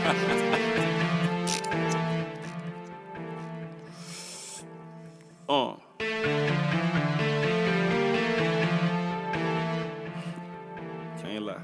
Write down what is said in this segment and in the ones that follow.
Can't lie.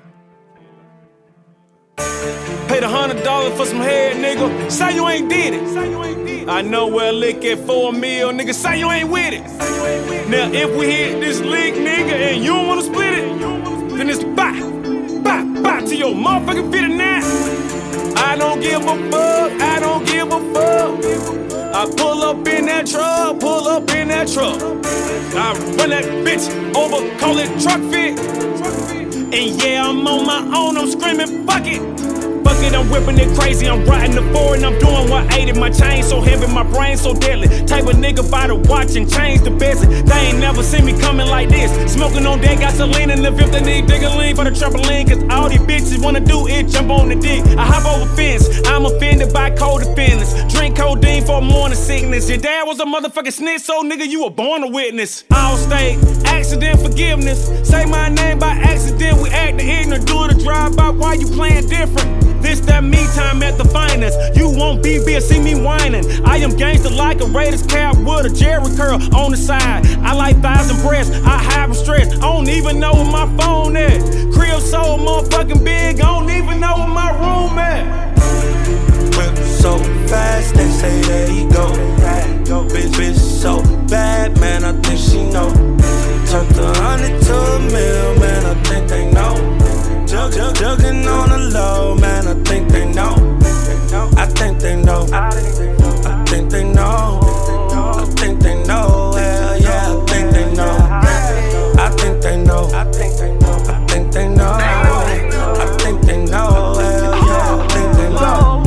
Paid $100 for some head, nigga. Say you ain't did it. I know where lick at 4 mil, nigga. Say you ain't with it. Now if we hit this lick, nigga, and you don't wanna split it, then it's bye to your motherfucking 59. I don't give a fuck. I don't give a fuck. I pull up in that truck. I run that bitch over, call it truck fit. And yeah, I'm on my own, I'm screaming, fuck it. Fuck it, I'm whipping it crazy, I'm riding the forward and I'm doing 180. My chain so heavy, my brain so deadly. Type of nigga by the watch and change the best. They ain't never seen me coming like this. Smoking on deck, gasoline in the fifth, they need bigger lean for the trampoline. Cause all these bitches wanna do it, jump on the dick. I hop over fence, I'm offended by co-defendants. Drink codeine for morning sickness. Your dad was a motherfucking snitch, so nigga, you were born a witness. All state, accident forgiveness. Say my name by accident, we acting ignorant. Do it a drive-by, why you playing different? This that me time at the finest. You won't be here, see me whining. I am gangster like a Raiders cap with a Jerry curl on the side. I like thighs and breasts, I hide from stress. I don't even know where my phone at. Crib so motherfucking big, I don't even know where my room at. Whip so fast, they say there he go. Bitch so bad, man, I think she know. Turned 100 to a mil, man, I think they know. Jugging on the low, man, I think they know. I think they know. I think they know. I think they know. Hell yeah, I think they know. I think they know. I think they know. I think they know. I think they know. Hell yeah, I think they know.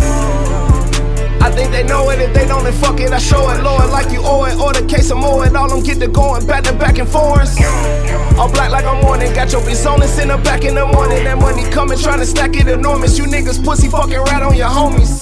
I think they know it, if they don't then fuck it, I show it. Lord, like you owe it, order case of more and all them get to going back to back and forth. All black like I'm morning, got your bitch on and send her back in the morning. That money coming, trying to stack it enormous. You niggas pussy fucking rat on your homies.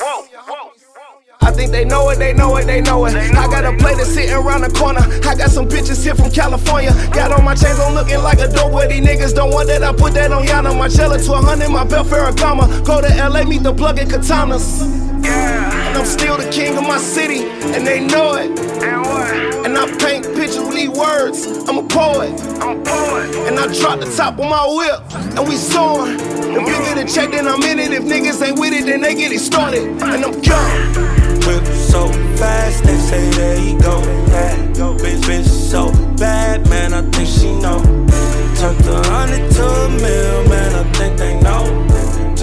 I think they know it, they know it, they know it. I got a plate that's sitting around the corner. I got some bitches here from California. Got on my chains on looking like a dope, where these niggas don't want that. I put that on Yana. My Margiela 1200, my belt Ferragamo. Go to LA, meet the plug and katanas. And I'm still the king of my city, and they know it. And I paint pictures with these words, I'm a poet. And I drop the top on my whip, and we soaring. If you get a check, then I'm in it. If niggas ain't with it, then they get it started. And I'm gone. Whip so fast, they say there he go. Bitch so bad, man, I think she know. Turned 100 to a mil, man, I think they know.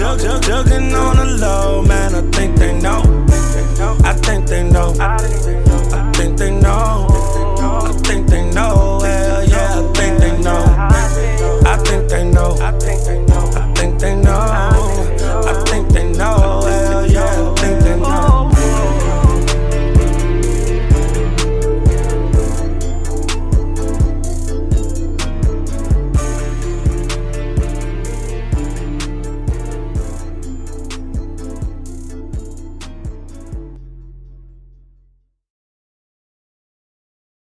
Jugging on the low, man, I think they know. I think they know.